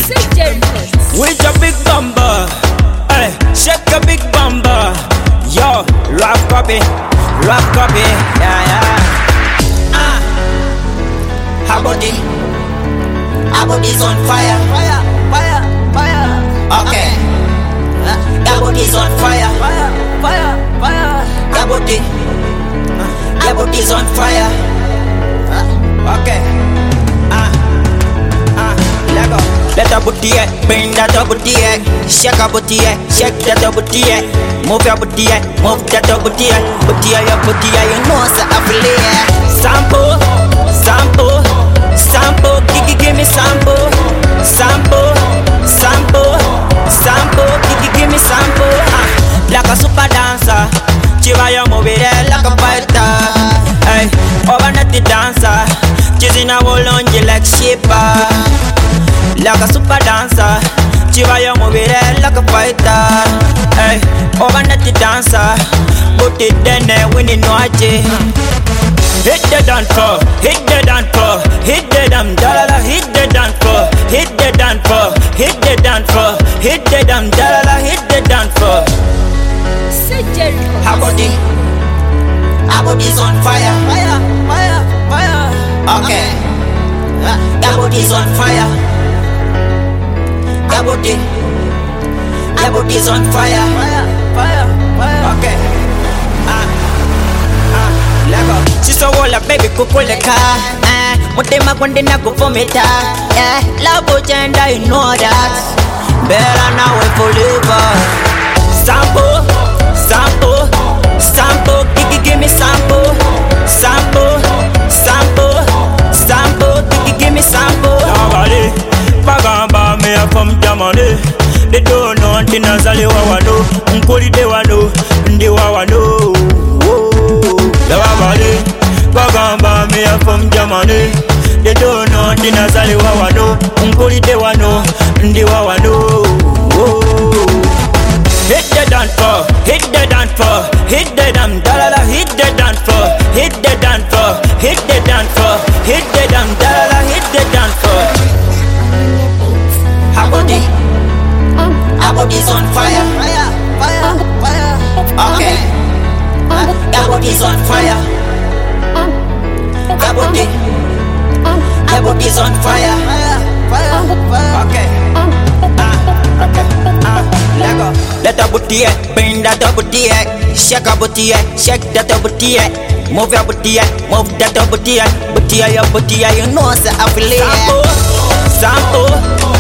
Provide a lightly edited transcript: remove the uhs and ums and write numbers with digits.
With your big bumper, hey, shake your big bumper. Yo, rock copy, yeah, yeah. Her body's on fire, Okay, your body's on fire, Your body's on fire, Okay, let go. Let your booty, bring that booty, shake your booty, shake that booty, move your booty, move that booty, your booty, you know so I feel it. Sample, give me sample, give me sample. Like a super dancer, chiva you move it like a fighter. Hey, overnight the dancer, chasing a wall on you like sheepa. Like a super dancer, chiva you move it like a fighter. Hey, overnight the dancer, put it then winning no aje. Hit the dance floor, hit the dance floor, hit the damn dalala, hit the dance floor, hit the dance floor, hit the dance floor, hit the damn dalala, hit the dance floor. Her body's on fire, Okay, your body's on fire, Your body's on fire, Okay. She's a walla baby kukuleka, mutema kwende na kufometa, yeah. Love agenda, you know that. Better now and forever. Sample, give me sample, give me sample. Nobody, bagamba me from Germany. They don't know until Nazali wawano, unkoli de wano, ndi wawano. Bagamba me from Germany. They don't know the Nazali wawano, unkoli de wano, ndi wawano. Hit the dance floor, hit the dance floor, hit the damn dalala, hit the dance floor, hit the dance floor, hit the dance floor, hit the damn dalala, hit the dance floor. Her body's on fire, Okay, your body's on fire, Your body's on fire, Okay. Let your booty, bring that booty, shake your booty, shake that booty, move your booty, move that booty, your booty, you know so I feel it. Sample,